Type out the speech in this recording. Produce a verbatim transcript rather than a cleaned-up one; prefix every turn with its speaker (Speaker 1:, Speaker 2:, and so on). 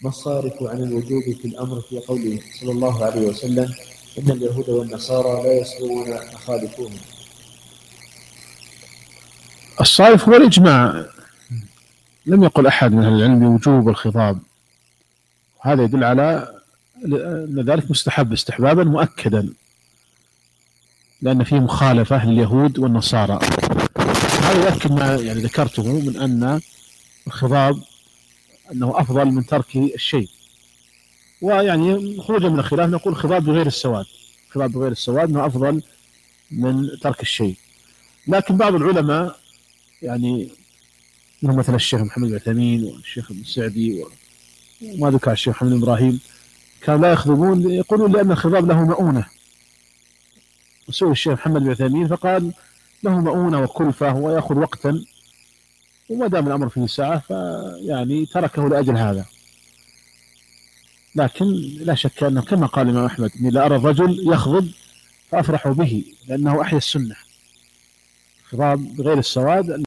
Speaker 1: ما الصارف عن الوجوب في الأمر في قوله صلى الله عليه وسلم إن اليهود والنصارى لا يسلمون مخالفوهم؟
Speaker 2: الصارف هو الإجماع، لم يقل أحد من أهل العلم بوجوب الخضاب، هذا يدل على أن ذلك مستحب استحبابا مؤكدا، لأن فيه مخالفة لليهود والنصارى. هذا يؤكد ما يعني ذكرته من أن الخضاب أنه أفضل من ترك الشيء. ويعني خروجا من الخلاف نقول خضاب بغير السواد، خضاب بغير السواد أنه أفضل من ترك الشيء. لكن بعض العلماء يعني منهم مثل الشيخ محمد بن عثيمين والشيخ ابن السعدي وما ذكر الشيخ محمد بن إبراهيم، كانوا لا يخضبون، يقولون لأن الخضاب له مؤونة. وسئل الشيخ محمد بن عثيمين فقال له مؤونة وكلفة ويأخذ وقتا، وما دام الأمر فيه ساعة فيعني تركه لأجل هذا. لكن لا شك أنه كما قال الإمام أحمد إني لا أرى الرجل يخضب فأفرح به، لأنه أحيا السنة. خضاب بغير السواد